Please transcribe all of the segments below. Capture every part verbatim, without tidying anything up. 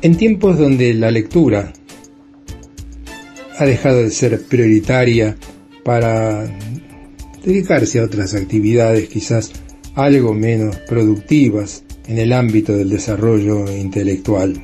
En tiempos donde la lectura ha dejado de ser prioritaria para dedicarse a otras actividades quizás algo menos productivas en el ámbito del desarrollo intelectual.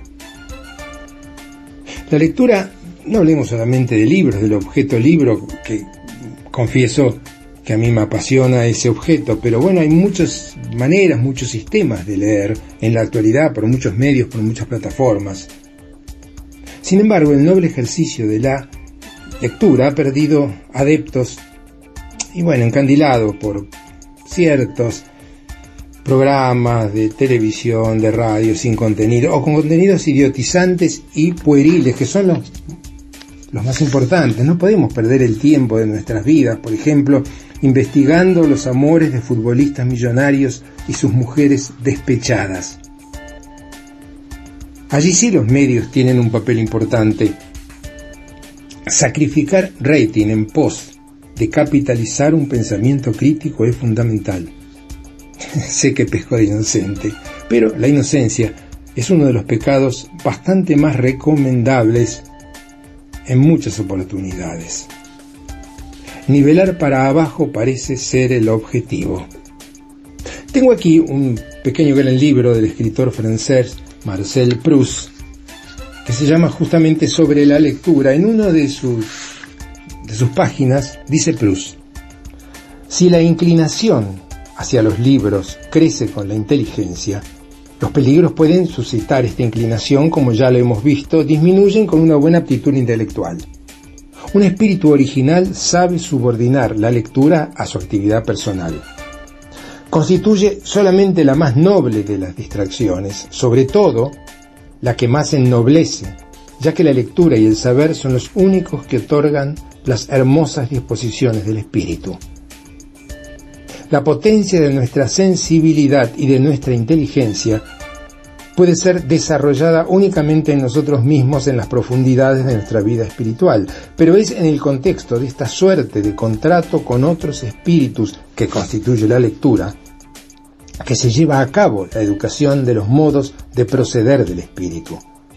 La lectura, no hablemos solamente de libros, del objeto libro, que confieso que a mí me apasiona ese objeto, pero bueno, hay muchas maneras, muchos sistemas de leer en la actualidad, por muchos medios, por muchas plataformas. Sin embargo, el noble ejercicio de la lectura ha perdido adeptos y bueno, encandilado por ciertos programas de televisión, de radio sin contenido, o con contenidos idiotizantes y pueriles, que son los, los más importantes. No podemos perder el tiempo de nuestras vidas, por ejemplo, investigando los amores de futbolistas millonarios y sus mujeres despechadas. Allí sí los medios tienen un papel importante. Sacrificar rating en pos de capitalizar un pensamiento crítico es fundamental. Sé que pesco de inocente, pero la inocencia es uno de los pecados bastante más recomendables en muchas oportunidades. Nivelar para abajo parece ser el objetivo. Tengo aquí un pequeño gran libro del escritor francés Marcel Proust, que se llama justamente Sobre la lectura. En una de sus, de sus páginas dice Proust: si la inclinación hacia los libros crece con la inteligencia, los peligros pueden suscitar esta inclinación, como ya lo hemos visto, disminuyen con una buena aptitud intelectual. Un espíritu original sabe subordinar la lectura a su actividad personal. Constituye solamente la más noble de las distracciones, sobre todo la que más ennoblece, ya que la lectura y el saber son los únicos que otorgan las hermosas disposiciones del espíritu. La potencia de nuestra sensibilidad y de nuestra inteligencia puede ser desarrollada únicamente en nosotros mismos, en las profundidades de nuestra vida espiritual, pero es en el contexto de esta suerte de contrato con otros espíritus que constituye la lectura que se lleva a cabo la educación de los modos de proceder del espíritu.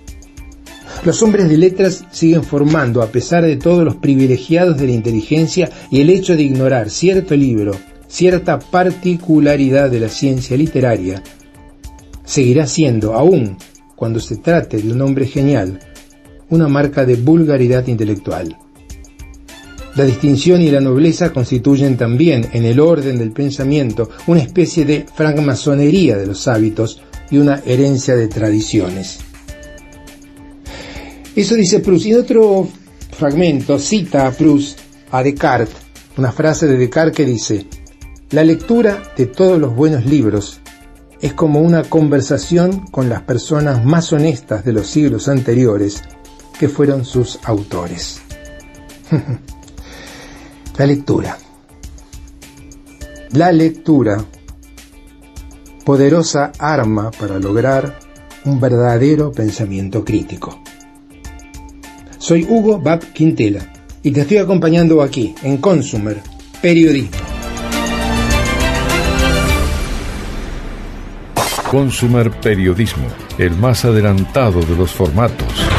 Los hombres de letras siguen formando, a pesar de todos los privilegiados de la inteligencia y el hecho de ignorar cierto libro, cierta particularidad de la ciencia literaria, seguirá siendo, aun cuando se trate de un hombre genial, una marca de vulgaridad intelectual. La distinción y la nobleza constituyen también, en el orden del pensamiento, una especie de francmasonería de los hábitos y una herencia de tradiciones. Eso dice Proust. Y en otro fragmento cita a Proust a Descartes, una frase de Descartes que dice: la lectura de todos los buenos libros es como una conversación con las personas más honestas de los siglos anteriores, que fueron sus autores. La lectura. La lectura, poderosa arma para lograr un verdadero pensamiento crítico. Soy Hugo Bab Quintela y te estoy acompañando aquí en Consumer Periodismo. Consumer Periodismo, el más adelantado de los formatos.